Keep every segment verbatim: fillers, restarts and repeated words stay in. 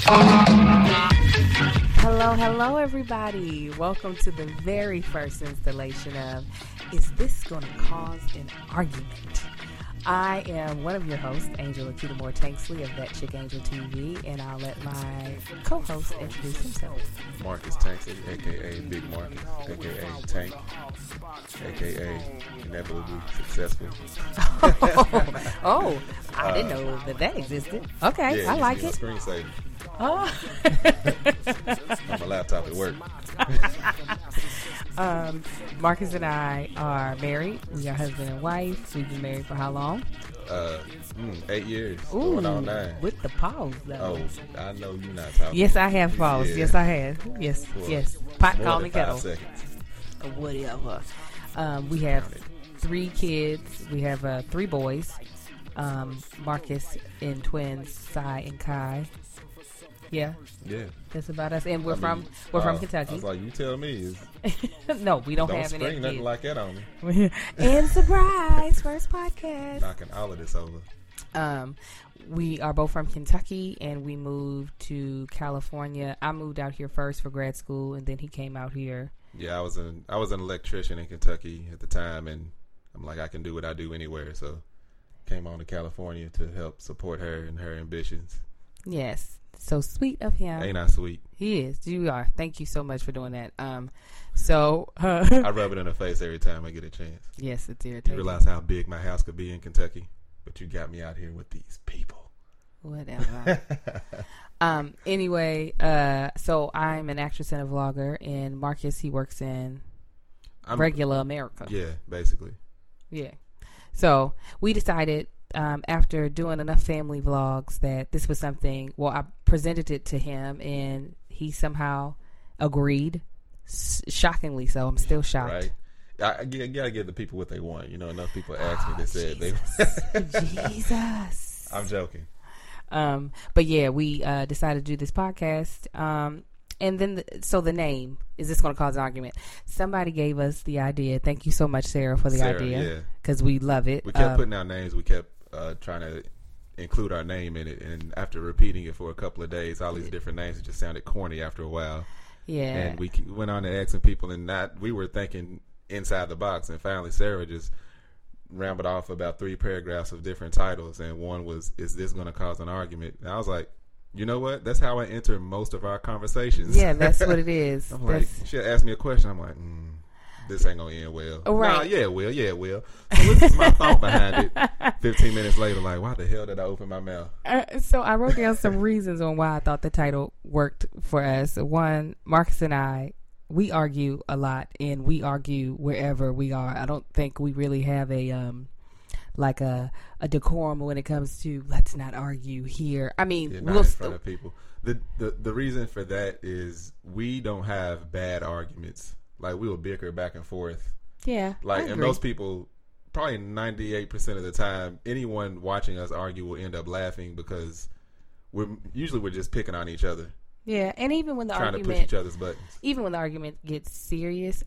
Hello, hello, everybody. Welcome to the very first installation of Is This Gonna Cause an Argument? I am one of your hosts, Angel Akita Moore Tanksley of That Chick Angel T V, and I'll let my co-host introduce himself. Marcus Tanksley, aka Big Marcus, aka Tank, aka Inevitably Successful. oh, oh, I didn't Uh, know that that existed. Okay, yeah, I like it. it. Screensaver Oh. on my laptop at work. um, Marcus and I are married. We are husband and wife. We've been married for how long? Uh, mm, eight years, Ooh, going on nine. with the pause, though. Oh, I know you're not talking. Yes, I have pause. Yeah. Yes, I have. Yes, For yes. Pot more call than me five kettle. seconds. Or whatever. Um, we have three kids. We have uh, three boys. Um, Marcus and twins, Sai and Kai. Yeah, Yeah, that's about us. And we're I mean, from we're uh, from I Kentucky. was like, you tell me. It's, no, we don't, don't have any spring nothing kids. like that on me. And surprise, first podcast. Knocking all of this over. Um, we are both from Kentucky, and we moved to California. I moved out here first for grad school, and then he came out here. Yeah, I was an I was an electrician in Kentucky at the time, and I'm like, I can do what I do anywhere. So, came on to California to help support her and her ambitions. Yes, so sweet of him. Ain't I sweet? He is. You are. Thank you so much for doing that. Um, so uh, I rub it in her face every time I get a chance. yes, it's You irritating. realize how big my house could be in Kentucky, but you got me out here with these people. Whatever. um. Anyway, uh, so I'm an actress and a vlogger, and Marcus, he works in I'm, regular America. Yeah, basically. Yeah. So we decided um, after doing enough family vlogs that this was something. Well, I presented it to him, and he somehow agreed. S- shockingly so. I'm still shocked. Right. I, I, I gotta give the people what they want. You know, enough people asked me Oh, that said they. Jesus. I'm joking. Um, but yeah, we uh, decided to do this podcast. Um, and then, the, so the name, is this going to cause an argument? Somebody gave us the idea. Thank you so much, Sarah, for the Sarah, idea. yeah. Because we love it. We kept Um, putting out names. We kept uh, trying to include our name in it, and after repeating it for a couple of days, all these different names, it just sounded corny after a while. Yeah. And we went on to asking people, and not we were thinking inside the box, and finally Sarah just rambled off about three paragraphs of different titles, and one was, "Is this going to cause an argument?" And I was like, you know what? That's how I enter most of our conversations. Yeah, that's what it is. I'm like, That's- she asked me a question. I'm like, mm, this ain't gonna end well. Oh, right. Nah, yeah, it will. Yeah, it will. So this is my thought behind it. Fifteen minutes later, like, why the hell did I open my mouth? Uh, so I wrote down some reasons on why I thought the title worked for us. One, Marcus and I, we argue a lot, and we argue wherever we are. I don't think we really have a um like a a decorum when it comes to let's not argue here. I mean, Yeah, not we'll in st- front of people. The, the the reason for that is we don't have bad arguments. Like, we will bicker back and forth. yeah, Like, I and agree. most people, probably ninety-eight percent of the time, anyone watching us argue will end up laughing because we're usually we're just picking on each other, Yeah, and even when the trying to push argument, each other's buttons. even when the argument gets serious,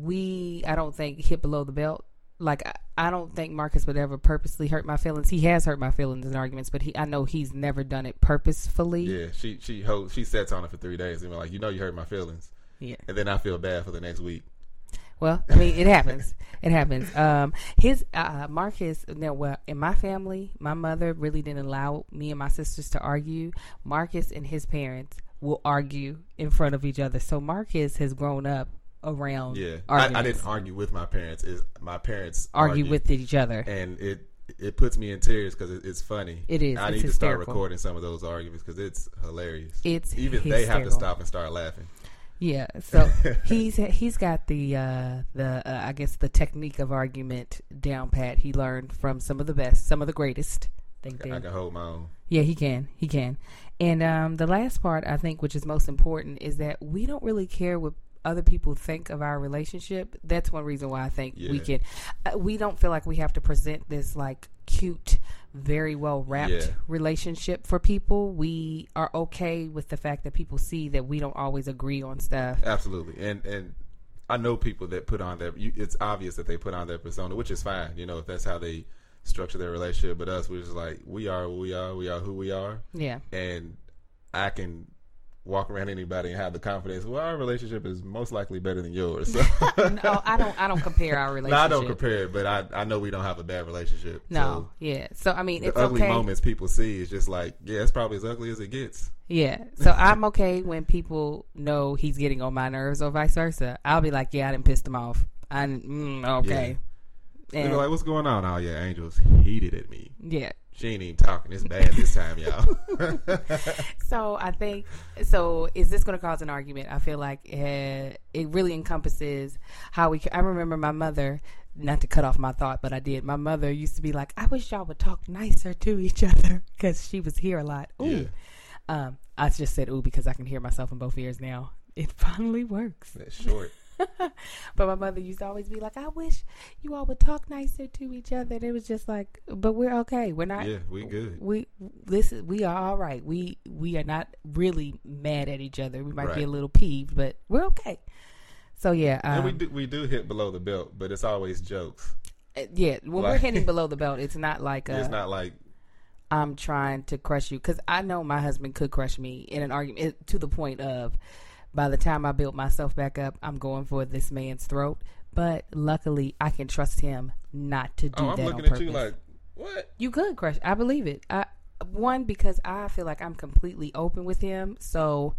we I don't think hit below the belt. Like I, I don't think Marcus would ever purposely hurt my feelings. He has hurt my feelings in arguments, but he I know he's never done it purposefully. Yeah, she she holds, she sets on it for three days and we're like, you know, you hurt my feelings, Yeah. and then I feel bad for the next week. Well, I mean, it happens. It happens. Um, his uh, Marcus. Now, well, in my family, my mother really didn't allow me and my sisters to argue. Marcus and his parents will argue in front of each other. So Marcus has grown up around. Yeah, I, I arguments. didn't argue with my parents. Is my parents argue argued, with each other. and it it puts me in tears because it, it's funny. It is. I It's need to start hysterical. recording some of those arguments because it's hilarious. It's Even they have to hysterical. stop and start laughing. Yeah, so he's he's got the uh, the uh, I guess the technique of argument down pat. He learned from some of the best, some of the greatest. Think I can hold my own. Yeah, he can. He can. And um, the last part, I think, which is most important, is that we don't really care what other people think of our relationship. That's one reason why I think Yeah. we can. Uh, we don't feel like we have to present this like cute, very well wrapped Yeah. relationship for people. We are okay with the fact that people see that we don't always agree on stuff. Absolutely, and and I know people that put on their. You, it's obvious that they put on their persona, which is fine. You know, if that's how they structure their relationship. But us, we're just like, we are who we are. We are who we are. Yeah. And I can walk around anybody and have the confidence. Well, our relationship is most likely better than yours. So. No, I don't. I don't compare our relationship. No, I don't compare it, but I, I know we don't have a bad relationship. No, so yeah. So I mean, the it's ugly okay. moments people see is just like, yeah, it's probably as ugly as it gets. Yeah. So I'm okay when people know he's getting on my nerves or vice versa. I'll be like, yeah, I didn't piss them off. I mm, okay. Yeah. And, They're like, what's going on? Oh yeah, Angel's heated at me. Yeah. She ain't even talking. It's bad this time, y'all. So I think, so is this going to cause an argument? I feel like it, it really encompasses how we, I remember my mother, not to cut off my thought, but I did. My mother used to be like, I wish y'all would talk nicer to each other because she was here a lot. Ooh. Yeah. Um, I just said ooh because I can hear myself in both ears now. It finally works. That's short. But my mother used to always be like, I wish you all would talk nicer to each other. And it was just like, but we're okay. We're not. Yeah, we good. We listen. We are all right. We we are not really mad at each other. We might right. be a little peeved, but we're okay. So yeah, um, and we do we do hit below the belt, but it's always jokes. Yeah, when like, we're hitting below the belt, it's not like a, it's not like I'm trying to crush you, because I know my husband could crush me in an argument it, to the point of. By the time I build myself back up, I'm going for this man's throat. But luckily, I can trust him not to do oh, that I'm on looking purpose. at you like, what? You could crush. I believe it. I, one, because I feel like I'm completely open with him. So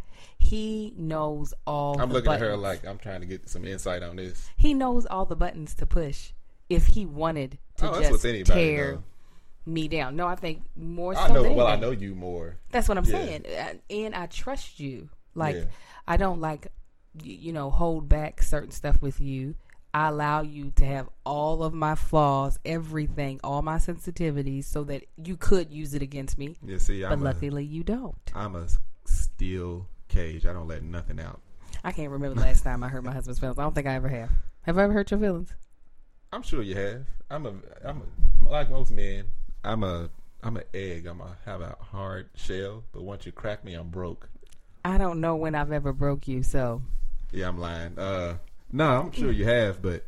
he knows all I'm the looking buttons. at her like, I'm trying to get some insight on this. He knows all the buttons to push if he wanted to oh, just anybody, tear though. me down. No, I think more so I know. than Well, anything. I know you more. That's what I'm yeah. saying. And I trust you. Like, yeah. I don't like... you know, hold back certain stuff with you. I allow you to have all of my flaws, everything, all my sensitivities, so that you could use it against me. Yeah, see, I'm but a, luckily you don't. I'm a steel cage. I don't let nothing out. I can't remember the last time I hurt my husband's feelings. I don't think I ever have. Have I ever hurt your feelings? I'm sure you have. I'm a, I'm a, like most men. I'm a, I'm an egg. I'm a have a hard shell, but once you crack me, I'm broke. I don't know when I've ever broke you, so. Yeah, I'm lying. Uh, no, I'm sure you have, but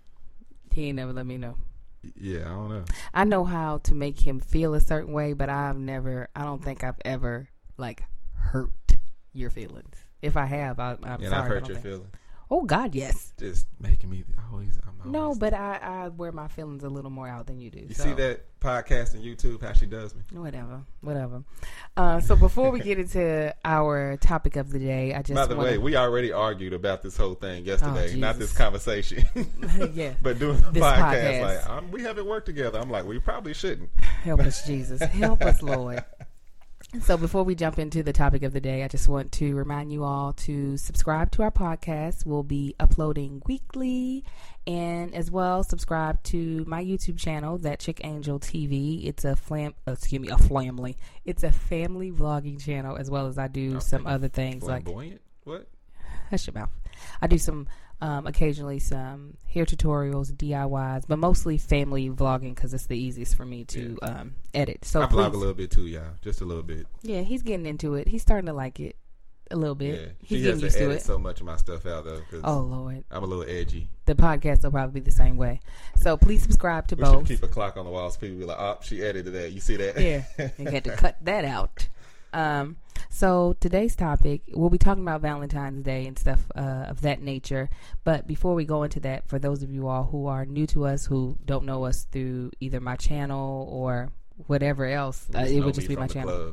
he ain't never let me know. Yeah, I don't know. I know how to make him feel a certain way, but I've never, I don't think I've ever, like, hurt your feelings. If I have, I, I'm and sorry. I've hurt your think. feelings. Oh, God, yes. Just making me always, I'm always. No, but I, I wear my feelings a little more out than you do. You so. see that podcast on YouTube, how she does me? Whatever, whatever. Uh, so before we get into our topic of the day, I just By the wanna... way, we already argued about this whole thing yesterday, oh, not this conversation. Yeah. But doing the this podcast, podcast. like, um, we haven't worked together. I'm like, we probably shouldn't. Help us, Jesus. Help us, Lord. So before we jump into the topic of the day, I just want to remind you all to subscribe to our podcast. We'll be uploading weekly, and as well subscribe to my YouTube channel, That Chick Angel T V. It's a flam, uh, excuse me, a family. It's a family vlogging channel, as well as I do oh, some other things flamboyant? like what? Hush your mouth. I do some. Um, occasionally some hair tutorials, D I Ys, but mostly family vlogging because it's the easiest for me to yeah. um, edit. So I please, vlog a little bit too, y'all. Just a little bit. Yeah, he's getting into it. He's starting to like it a little bit. Yeah, he's she getting has to used edit to it. so much of my stuff out though. Cause oh Lord, I'm a little edgy. The podcast will probably be the same way. So please subscribe to we both. Should keep a clock on the wall so people be like, "Oh, she edited that." You see that? Yeah, you had to cut that out. Um, so today's topic, we'll be talking about Valentine's Day and stuff uh, of that nature. But before we go into that, for those of you all who are new to us, who don't know us through either my channel or whatever else, uh, it would just be my channel.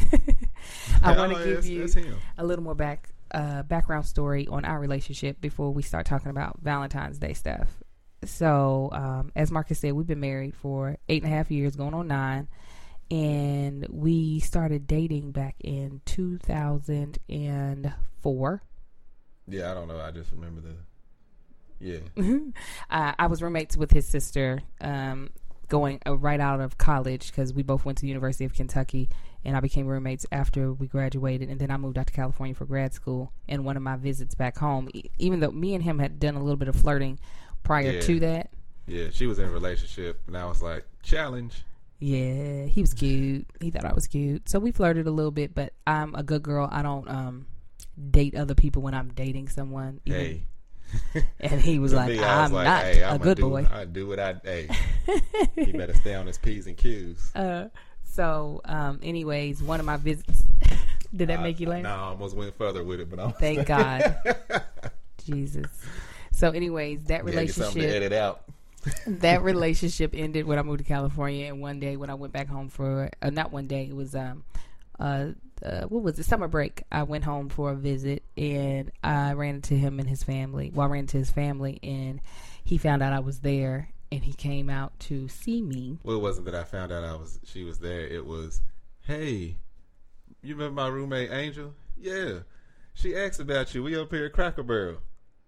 I want to give you a little more back uh, background story on our relationship before we start talking about Valentine's Day stuff. So, um, as Marcus said, we've been married for eight and a half years, going on nine. And we started dating back in two thousand four. Yeah, I don't know. I just remember the, yeah. uh, I was roommates with his sister um, going uh, right out of college because we both went to the University of Kentucky. And I became roommates after we graduated. And then I moved out to California for grad school. And one of my visits back home, e- even though me and him had done a little bit of flirting prior yeah. to that. Yeah, she was in a relationship. And I was like, challenge. Yeah, he was cute. He thought I was cute. So we flirted a little bit, but I'm a good girl. I don't um, date other people when I'm dating someone. Even. Hey. And he was like, me, I'm was like, not hey, a I'm good do, boy. I do what I, hey, he better stay on his P's and Q's. Uh, So, um, anyways, one of my visits. Did that I, make you laugh? No, I almost went further with it, but I'm Thank God. Jesus. So, anyways, that yeah, get something to relationship, edit out. that relationship ended when I moved to California. And one day when I went back home for, uh, not one day, it was, um, uh, uh, what was it? Summer break. I went home for a visit, and I ran into him and his family. Well, I ran into his family, and he found out I was there, and he came out to see me. Well, it wasn't that I found out I was she was there. It was, hey, you remember my roommate Angel? Yeah, she asked about you. We up here at Cracker Barrel.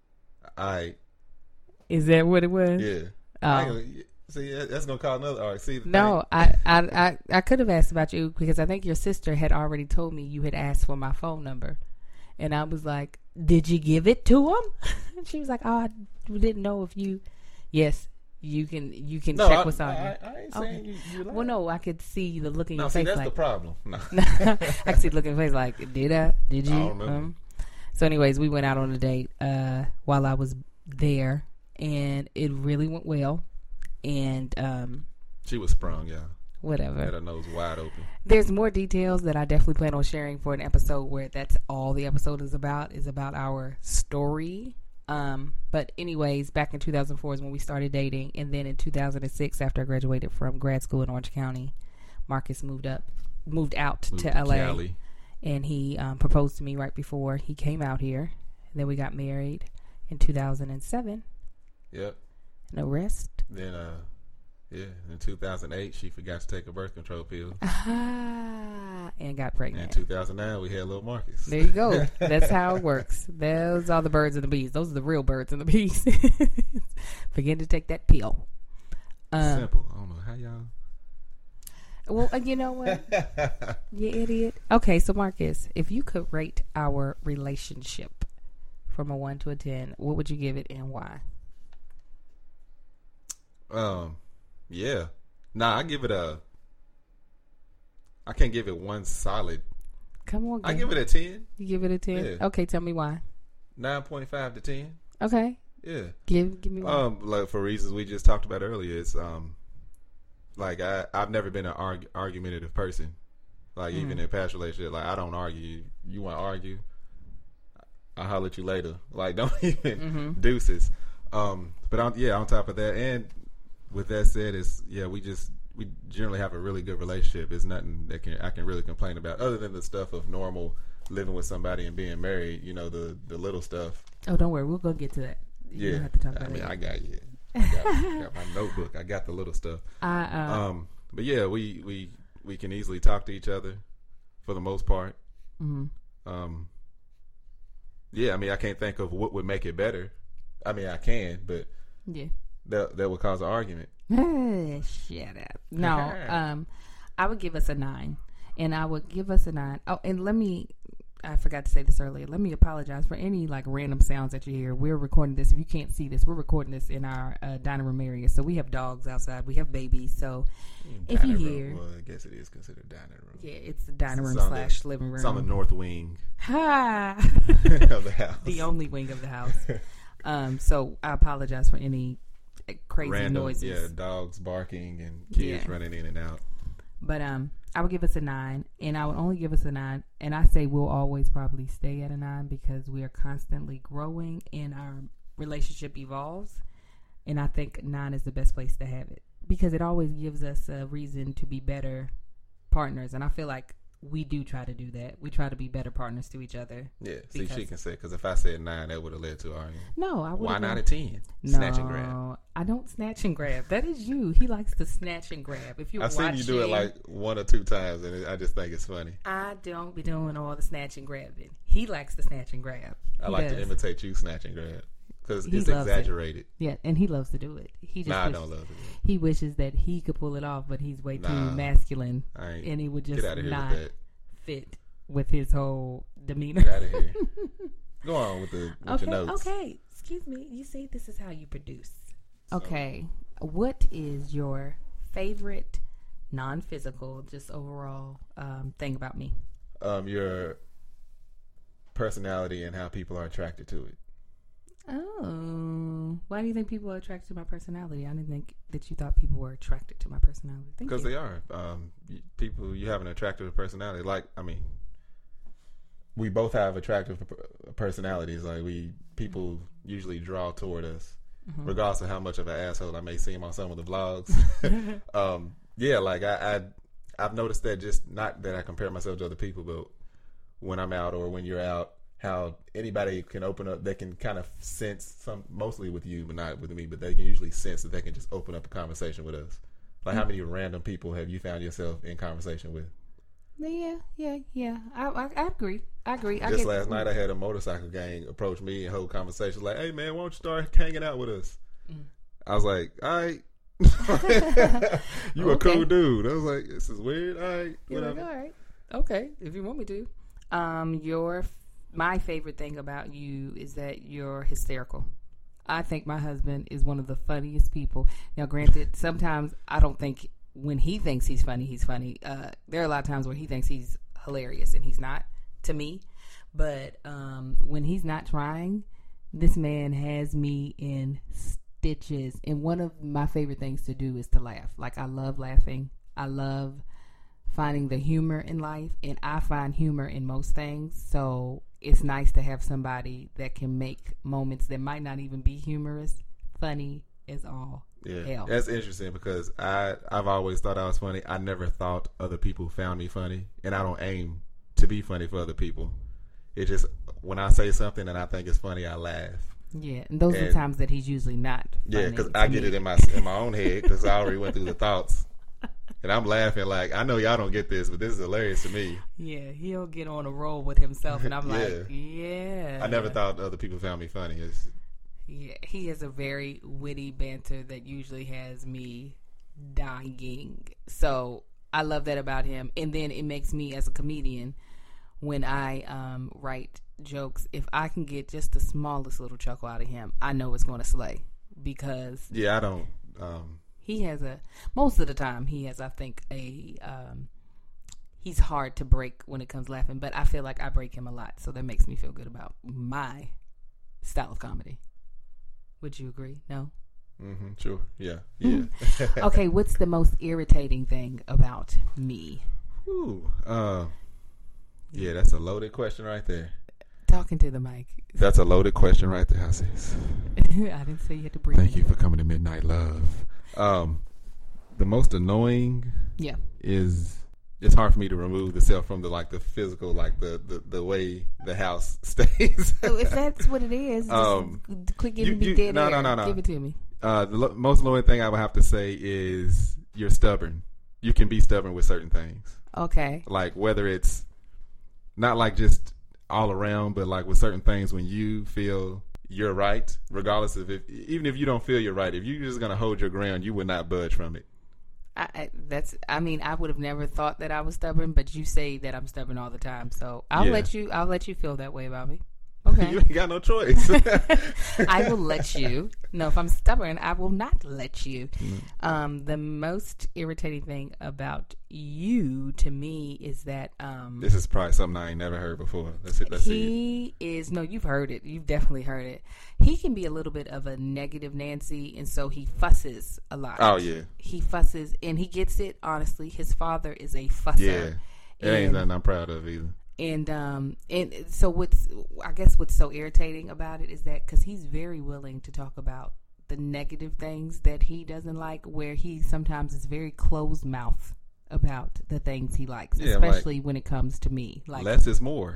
I Is that what it was? yeah. Oh. I, see, that's gonna call another. All right, see. The No, I, I, I, I could have asked about you because I think your sister had already told me you had asked for my phone number. And I was like, did you give it to him? And she was like, oh, I didn't know if you, yes, you can, you can no, check I, what's on I, you. I ain't Okay. saying you. you Well, no, I could see the look in no, your see, face that's like, the problem. No. I could see the look in your face like, did I, did you? I don't remember. Um, so anyways, we went out on a date, uh, while I was there, and it really went well. And, um, She was sprung, yeah. whatever. Had her nose wide open. There's more details that I definitely plan on sharing for an episode where that's all the episode is about, is about our story. Um, but anyways, back in two thousand four is when we started dating. And then in two thousand six, after I graduated from grad school in Orange County, Marcus moved up, moved out Moved to to L A. Cali. And he um, proposed to me right before he came out here. And then we got married in two thousand seven. Yep. No rest. Then, uh, yeah, in two thousand eight, she forgot to take a birth control pill. Ah, and got pregnant. And in two thousand nine, we had little Marcus. There you go. That's how it works. Those are the birds and the bees. Those are the real birds and the bees. Forget to take that pill. Um, Simple. I don't know how y'all. well, uh, you know what? You idiot. Okay, so Marcus, if you could rate our relationship from a one to a ten, what would you give it and why? Um, yeah. Nah, I give it a. I can't give it one solid. Come on, I girl. give it a ten. You give it a ten? Yeah. Okay, tell me why. Nine point five to ten. Okay. Yeah. Give give me one. Um, like for reasons we just talked about earlier, it's um, like I I've never been an arg- argumentative person. Like Mm. even in past relationships, like I don't argue. You want to argue? I'll holler at you later. Like don't even Mm-hmm. deuces. Um, but on, yeah, on top of that, and with that said, it's yeah, we just we generally have a really good relationship. There's nothing that can I can really complain about other than the stuff of normal living with somebody and being married. You know, the the little stuff. Oh, don't worry. We'll go get to that. You Yeah, don't have to talk I about mean, it. I got you. I got, I got my notebook. I got the little stuff. I, uh, Um, but yeah, we we we can easily talk to each other for the most part. mhm. Um, yeah, I mean, I can't think of what would make it better. I mean, I can, but Yeah. that that would cause an argument. Shut up. No, um, I would give us a nine, and I would give us a nine. Oh, and let me. I forgot to say this earlier. Let me apologize for any like random sounds that you hear. We're recording this. If you can't see this, we're recording this in our uh, dining room area. So we have dogs outside. We have babies. So if you Dining hear, room. Well, I guess it is considered dining room. yeah, it's the dining room It's on the- slash living room. It's on the north wing Ha! of the house. The only wing of the house. Um, so I apologize for any uh, crazy Random, noises. yeah, dogs barking and kids Yeah. running in and out. But um, I would give us a nine, and I would only give us a nine. And I say we'll always probably stay at a nine because we are constantly growing and our relationship evolves. And I think nine is the best place to have it because it always gives us a reason to be better partners. And I feel like we do try to do that. We try to be better partners to each other. Yeah, see, Because- she can say because if I said nine, that would have led to an argument. No, I would. Why not a ten? No, Snatch and grab. I don't snatch and grab. That is you. He likes to snatch and grab. If you're I've watching, seen you do it like one or two times, and it, I just think it's funny. I don't be doing all the snatch and grabbing. He likes to snatch and grab. I He like does. to imitate you, snatch and grab, because He it's loves it. exaggerated. Yeah, and he loves to do it. He just Nah, I wishes, don't love it. he wishes that he could pull it off, but he's way too Nah. masculine, I ain't. and he would just Get out of here not with that. fit with his whole demeanor. Get out of here. Go on with the with Okay, your notes. okay. Excuse me. You see, this is how you produce. Okay. What is your favorite non-physical, just overall um, thing about me? Um, your personality and how people are attracted to it. Oh, why do you think people are attracted to my personality? I didn't think that you thought people were attracted to my personality. Because they are. Um, people, you have an attractive personality. Like, I mean, we both have attractive personalities. Like, we people usually draw toward us, mm-hmm. regardless of how much of an asshole I may seem on some of the vlogs. um, yeah, like I, I, I've noticed that just not that I compare myself to other people, but when I'm out or when you're out, how anybody can open up, they can kind of sense some, mostly with you, but not with me, but they can usually sense that they can just open up a conversation with us. Like, how many random people have you found yourself in conversation with? Yeah, yeah, yeah. I, I, I agree. I agree. Just I get, last night, I had a motorcycle gang approach me and hold conversation like, "Hey, man, why don't you start hanging out with us?" Mm. I was like, "All right." You okay. A cool dude. I was like, "This is weird." All right, whatever. Like, all right, okay, if you want me to. Um, your my favorite thing about you is that you're hysterical. I think my husband is one of the funniest people. Now, granted, sometimes I don't think when he thinks he's funny, he's funny. Uh, there are a lot of times where he thinks he's hilarious and he's not, to me. But um, when he's not trying, this man has me in stitches. And one of my favorite things to do is to laugh. Like, I love laughing. I love finding the humor in life, and I find humor in most things. So it's nice to have somebody that can make moments that might not even be humorous funny as all yeah hell. That's interesting, because I I've always thought I was funny. I never thought other people found me funny, and I don't aim to be funny for other people. It just, when I say something and I think it's funny, I laugh. Yeah, and those and, are the times that he's usually not funny. Yeah, because I get me. it in my in my own head, because I already went through the thoughts. And I'm laughing like, I know y'all don't get this, but this is hilarious to me. Yeah, he'll get on a roll with himself, and I'm yeah. like, yeah. I never thought other people found me funny. It's, yeah, he has a very witty banter that usually has me dying. So I love that about him. And then it makes me, as a comedian, when I um, write jokes, if I can get just the smallest little chuckle out of him, I know it's going to slay. Because yeah, I don't... Um, he has a, most of the time, he has, I think, a, um, he's hard to break when it comes laughing, but I feel like I break him a lot, so that makes me feel good about my style of comedy. Would you agree? No? Mm-hmm, sure. Yeah. Yeah. Okay, what's the most irritating thing about me? Ooh, uh, yeah, that's a loaded question right there. Talking to the mic. That's a loaded question right there, I says. I didn't say you had to breathe. Thank you for coming to Midnight Love. Um, the most annoying yeah. is, it's hard for me to remove the self from the, like, the physical, like the, the, the way the house stays. So if that's what it is, just um, quit giving me dead no, air. No, no, no, Give it to me. Uh, the lo- most annoying thing I would have to say is you're stubborn. You can be stubborn with certain things. Okay. Like, whether it's not like just all around, but like with certain things, when you feel you're right, regardless of if, even if you don't feel you're right, if you're just going to hold your ground, you would not budge from it. I, I, that's. I mean, I would have never thought that I was stubborn, but you say that I'm stubborn all the time, so I'll yeah. let you. I'll let you feel that way about me. Okay. You ain't got no choice. I will let you. No, if I'm stubborn, I will not let you. Mm. Um, the most irritating thing about you to me is that um, this is probably something I ain't never heard before. Let's, see, let's he see it. is no, you've heard it. You've definitely heard it. He can be a little bit of a negative Nancy, and so he fusses a lot. Oh yeah, he fusses, and he gets it. Honestly, his father is a fusser. Yeah, it and, ain't nothing I'm proud of either. And um and so what's I guess what's so irritating about it is that because he's very willing to talk about the negative things that he doesn't like, where he sometimes is very closed mouth about the things he likes, yeah, especially like, when it comes to me. Like, less is more.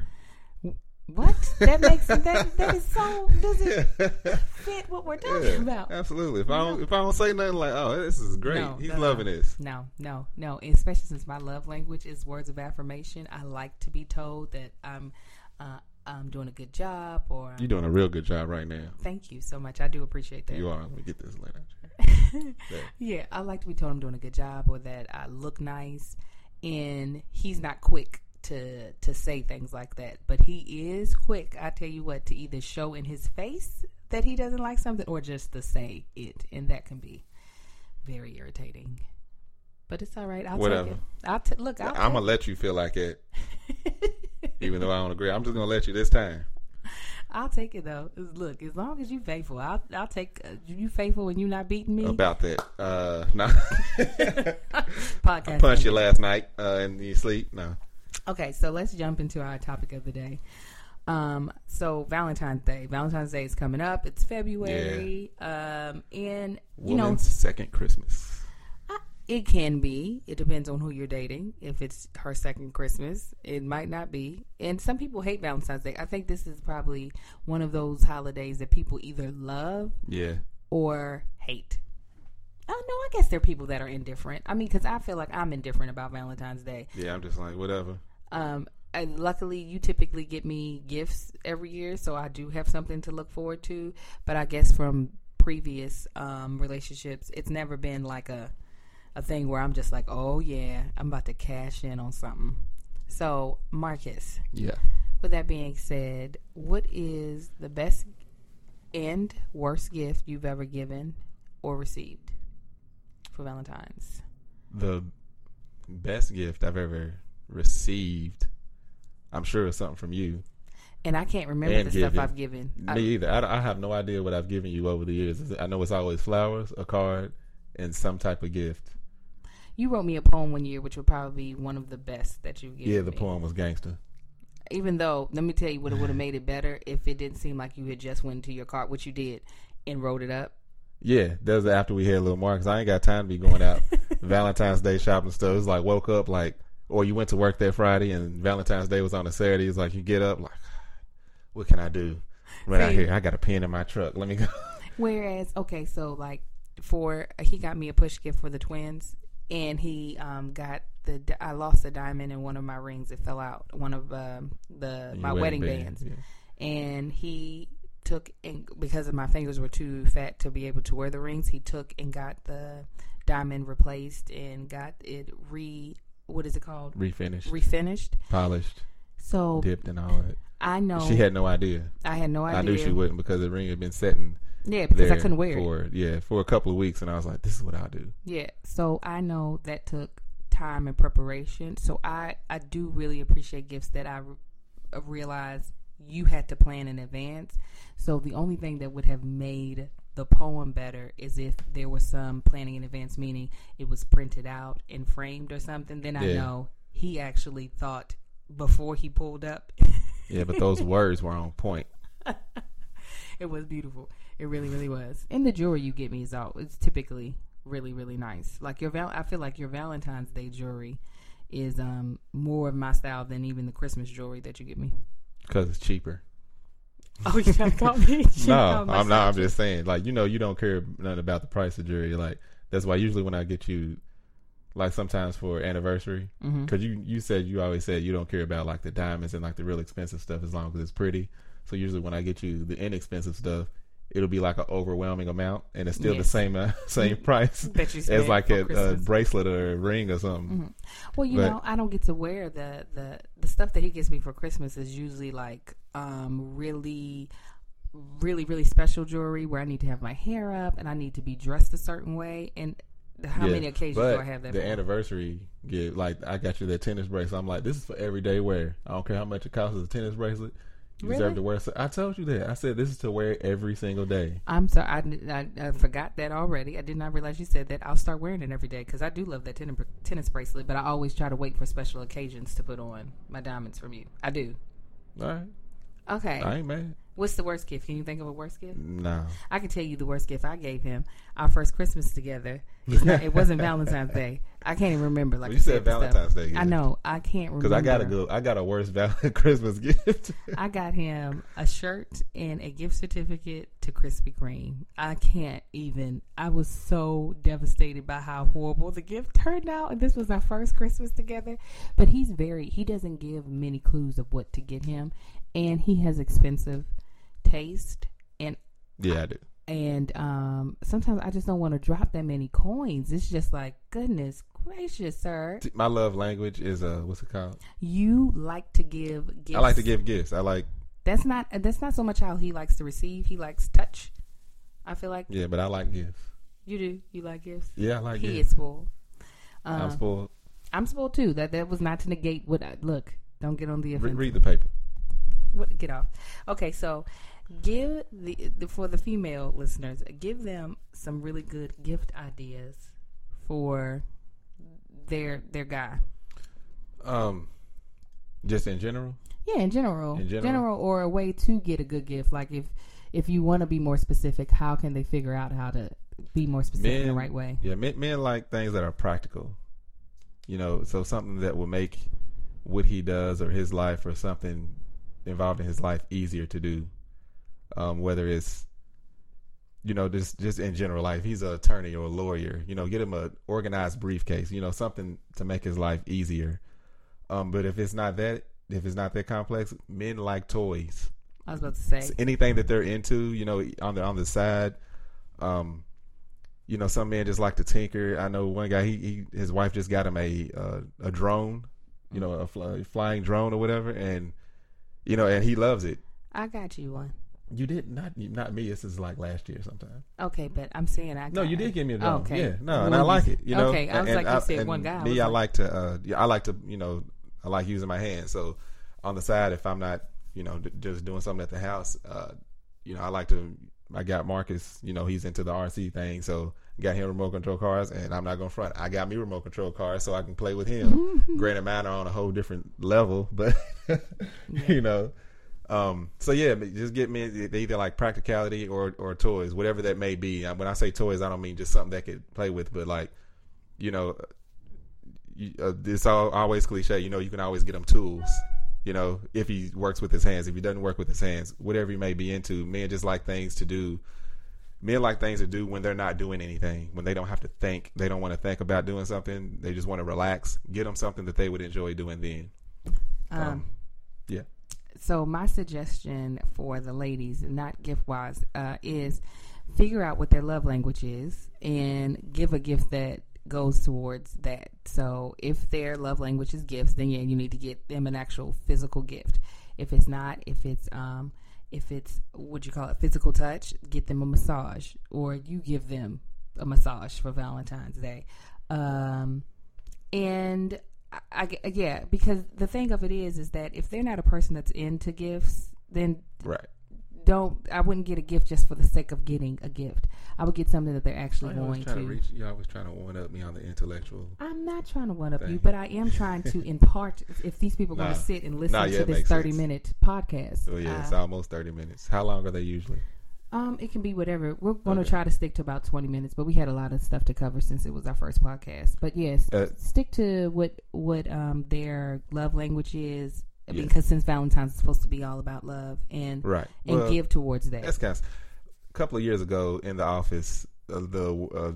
What? That makes that that is so does it fit what we're talking yeah, about? Absolutely. If I don't if I don't say nothing like, oh, this is great, no, he's no, loving no. this. No, no, no. And especially since my love language is words of affirmation, I like to be told that I'm uh, I'm doing a good job, or you're doing a real good job right now. Thank you so much. I do appreciate that. You are. Let me get this later. yeah. yeah, I like to be told I'm doing a good job, or that I look nice, and he's not quick to to say things like that, but he is quick, I tell you what, to either show in his face that he doesn't like something, or just to say it, and that can be very irritating. But it's all right. I'll Whatever. take it. I'll t- look. I'll I'm gonna let you feel like it, even though I don't agree. I'm just gonna let you this time. I'll take it though. Look, as long as you faithful, I'll I'll take uh, you faithful when you not beating me. About that. Uh, no. Podcast. I punched you last night uh, in your sleep. No. Okay, so let's jump into our topic of the day. Um, so Valentine's Day. Valentine's Day is coming up. It's February. Yeah. Um, and you Woman's know, second Christmas. I, it can be. It depends on who you're dating. If it's her second Christmas, it might not be. And some people hate Valentine's Day. I think this is probably one of those holidays that people either love, yeah, or hate. Oh no, I guess there are people that are indifferent. I mean, because I feel like I'm indifferent about Valentine's Day. Yeah, I'm just like whatever. Um. And luckily, you typically get me gifts every year, so I do have something to look forward to. But I guess from previous um, relationships, it's never been like a a thing where I'm just like, oh yeah, I'm about to cash in on something. So, Marcus. Yeah. With that being said, what is the best and worst gift you've ever given or received for Valentine's? The best gift I've ever received, I'm sure it's something from you. And I can't remember and the given. stuff I've given. Me I, either. I, I have no idea what I've given you over the years. I know it's always flowers, a card, and some type of gift. You wrote me a poem one year, which would probably be one of the best that you've given Yeah, the me. poem was gangster. Even though, let me tell you what it would have made it better if it didn't seem like you had just went to your car, which you did, and wrote it up. Yeah, that was after we had a little more, because I ain't got time to be going out Valentine's Day shopping stuff. It was like, woke up like, or you went to work that Friday and Valentine's Day was on a Saturday. It's like you get up like, what can I do? Run out here. I got a pen in my truck. Let me go. Whereas, okay, so like for he got me a push gift for the twins, and he um, got the I lost a diamond in one of my rings. It fell out. One of um, the Your my wedding, wedding bands, band, yeah. And he took and because my fingers were too fat to be able to wear the rings, he took and got the diamond replaced and got it re. What is it called? Refinished. Refinished. Polished. So dipped and all that. I know. She had no idea. I had no idea. I knew she wouldn't because the ring had been sitting. Yeah, because there I couldn't wear for, it. Yeah, for a couple of weeks, and I was like, "This is what I'll do." Yeah, so I know that took time and preparation. So I, I do really appreciate gifts that I re- realize you had to plan in advance. So the only thing that would have made the poem better is if there was some planning in advance, meaning it was printed out and framed or something. Then I yeah. know he actually thought before he pulled up. Yeah, but those words were on point. It was beautiful. It really, really was. And the jewelry you get me is all it's typically really, really nice. Like your val, I feel like your Valentine's Day jewelry is um more of my style than even the Christmas jewelry that you get me. Because it's cheaper. Oh, you trying to call me? No, I'm not. I'm just saying. Like, you know, you don't care nothing about the price of jewelry. Like, that's why usually when I get you, like sometimes for anniversary, because mm-hmm. you you said you always said you don't care about like the diamonds and like the real expensive stuff as long as it's pretty. So usually when I get you the inexpensive stuff, it'll be like an overwhelming amount, and it's still yes. the same uh, same price that you as like a, a bracelet or a ring or something. Mm-hmm. Well, you but, know, I don't get to wear the, the the stuff that he gets me for Christmas is usually like um, really, really, really special jewelry where I need to have my hair up and I need to be dressed a certain way. And how yeah, many occasions do I have that? The for? Anniversary gift, like I got you that tennis bracelet. I'm like, this is for everyday wear. I don't care how much it costs as a tennis bracelet. You really? deserve to wear. So I told you that. I said this is to wear every single day. I'm sorry. I, I, I forgot that already. I did not realize you said that. I'll start wearing it every day because I do love that tennis, tennis bracelet, but I always try to wait for special occasions to put on my diamonds from you. I do. All right. Okay. I ain't mad. What's the worst gift? Can you think of a worst gift? No. I can tell you the worst gift I gave him. Our first Christmas together. It's not, it wasn't Valentine's Day. I can't even remember. Like well, you said Valentine's Day. Yeah. I know. I can't remember. Because I got a good. I got a worse Christmas gift. I got him a shirt and a gift certificate to Krispy Kreme. I can't even. I was so devastated by how horrible the gift turned out. And this was our first Christmas together. But he's very. He doesn't give many clues of what to get him, and he has expensive taste. And yeah, I do. And um, sometimes I just don't want to drop that many coins. It's just like, goodness gracious, sir. My love language is uh, what's it called? You like to give gifts. I like to give gifts. I like. That's not. That's not so much how he likes to receive. He likes touch. I feel like. Yeah, but I like gifts. You do. You like gifts. Yeah, I like he gifts. He is spoiled. Um, I'm spoiled. I'm spoiled too. That that was not to negate what I look. Don't get on the offense. Read, read the paper. What get off. Okay, so give the, the for the female listeners, give them some really good gift ideas for their their guy. Um, just in general. Yeah, in general, in general, general, or a way to get a good gift. Like if if you want to be more specific, how can they figure out how to be more specific men, in the right way? Yeah, men, men like things that are practical. You know, so something that will make what he does or his life or something involved in his life easier to do. Um, whether it's, you know, just just in general life, he's an attorney or a lawyer. You know, get him a organized briefcase. You know, something to make his life easier. Um, but if it's not that, if it's not that complex, men like toys. I was about to say So anything that they're into. You know, on the on the side. Um, You know, some men just like to tinker. I know one guy, he, he his wife just got him a uh, a drone, you know, a fly, flying drone or whatever, and you know, and he loves it. I got you one. You did not not me. This is like last year sometime. Okay, but I'm saying I got No, you did give me a drone. Okay. Yeah, no, Well, and I like it. You know, okay, I was and, like, you I, said and one guy. I Me, was I like- like to. Uh, yeah, I like to. You know, I like using my hands. So on the side, if I'm not, you know, d- just doing something at the house, uh, you know, I like to. I got Marcus. You know, he's into the R C thing, so. Got him remote control cars, and I'm not gonna front. I got me remote control cars, so I can play with him. Granted, mine are on a whole different level, but Yeah. you know. Um, so yeah, just get me they either like practicality or or toys, whatever that may be. When I say toys, I don't mean just something they could play with, but like, you know, you, uh, it's all, always cliche. You know, you can always get him tools. You know, if he works with his hands, if he doesn't work with his hands, whatever he may be into, men just like things to do. Men like things to do when they're not doing anything, when they don't have to think, they don't want to think about doing something. They just want to relax. Get them something that they would enjoy doing then. Um, Um, yeah. So my suggestion for the ladies, not gift wise, uh, is figure out what their love language is and give a gift that goes towards that. So if their love language is gifts, then yeah, you need to get them an actual physical gift. If it's not, if it's um. If it's, what you call it, physical touch, get them a massage, or you give them a massage for Valentine's Day. Um, and I, I, yeah, because the thing of it is, is that if they're not a person that's into gifts, then Right. don't, I wouldn't get a gift just for the sake of getting a gift. I would get something that they're actually I always going try to. to reach. You always trying to one up me on the intellectual. I'm not trying to one up you, Thing. but I am trying to impart. If these people are going Nah. to sit and listen Nah, yeah, to it this makes thirty sense. minute podcast, Oh yeah, uh, it's almost thirty minutes. How long are they usually? Um, it can be whatever. We're going to Okay. try to stick to about twenty minutes, but we had a lot of stuff to cover since it was our first podcast. But yes, Uh, stick to what what um their love language is, Yeah. because since Valentine's is supposed to be all about love and Right. and Well, give towards that. That's kind of, a couple of years ago in the office, uh, the uh,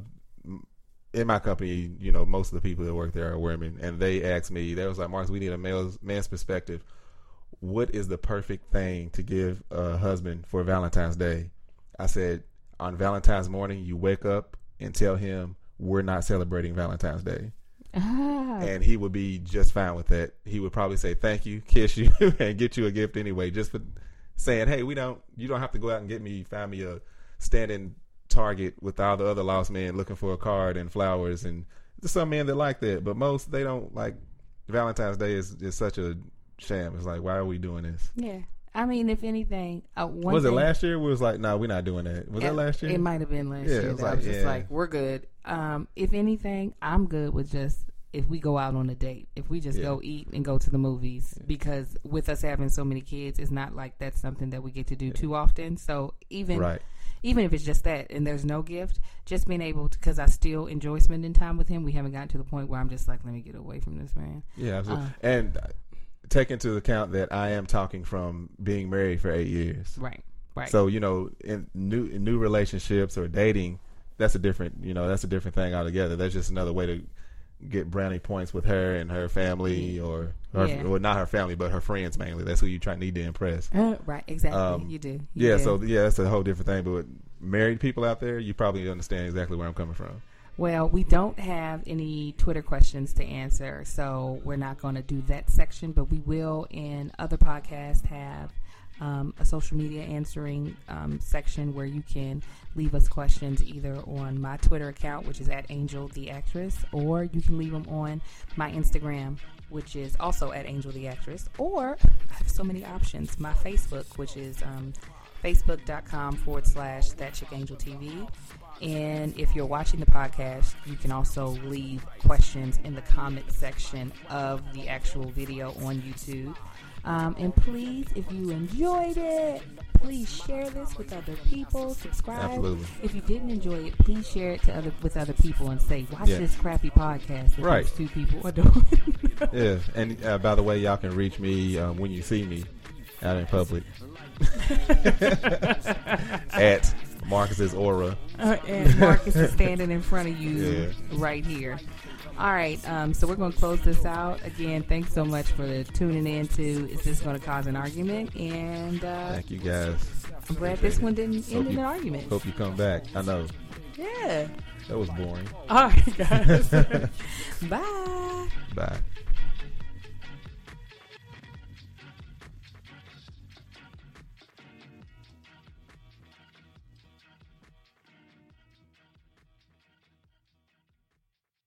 in my company, you know, most of the people that work there are women, and they asked me, they was like, Marcus, we need a male's, man's perspective. What is the perfect thing to give a husband for Valentine's Day? I said, on Valentine's morning, you wake up and tell him we're not celebrating Valentine's Day. Ah, And he would be just fine with that. He would probably say thank you, kiss you, and get you a gift anyway, just for saying, hey, we don't, you don't have to go out and get me, find me a standing Target with all the other lost men looking for a card and flowers. And there's some men that like that, but most, they don't like. Valentine's Day is, is such a sham. It's like, why are we doing this? yeah. I mean, if anything, uh, one Was it thing- last year? We was like, no, nah, we're not doing that. Was it, that last year? It might have been last Yeah, it year. was That I like, was just yeah. like, we're good. Um, if anything, I'm good with just if we go out on a date, if we just Yeah. go eat and go to the movies, Yeah. because with us having so many kids, it's not like that's something that we get to do too often. So even Right. even if it's just that and there's no gift, just being able to, because I still enjoy spending time with him. We haven't gotten to the point where I'm just like, let me get away from this man. Yeah, absolutely. Uh, and uh, take into account that I am talking from being married for eight years. Right, right. So, you know, in new in new relationships or dating, that's a different, you know, that's a different thing altogether. That's just another way to get brownie points with her and her family, or, her, Yeah. well, not her family, but her friends mainly. That's who you try need to impress. Uh, right, exactly. Um, you do. You Yeah, do. so yeah, that's a whole different thing. But with married people out there, you probably understand exactly where I'm coming from. Well, we don't have any Twitter questions to answer, so we're not going to do that section, but we will in other podcasts have um, a social media answering um, section where you can leave us questions either on my Twitter account, which is at Angel the Actress, or you can leave them on my Instagram, which is also at Angel the Actress, or I have so many options. My Facebook, which is um, facebook.com forward slash That Chick Angel T V. And if you're watching the podcast, you can also leave questions in the comment section of the actual video on YouTube. Um, and please, if you enjoyed it, please share this with other people. Subscribe. Absolutely. If you didn't enjoy it, please share it to other with other people and say, "Watch Yeah. this crappy podcast that Right. these two people are doing." Yeah, and uh, by the way, y'all can reach me um, when you see me out in public at Marcus's Aura. Uh, and Marcus is standing in front of you Yeah. right here. All right, um, so we're going to close this out. Again, thanks so much for tuning in to Is This Going to Cause an Argument? And uh, Thank you guys. I'm glad this one didn't Hope end in you- an argument. Hope you come back. I know Yeah. that was boring. All right, guys. Bye. Bye.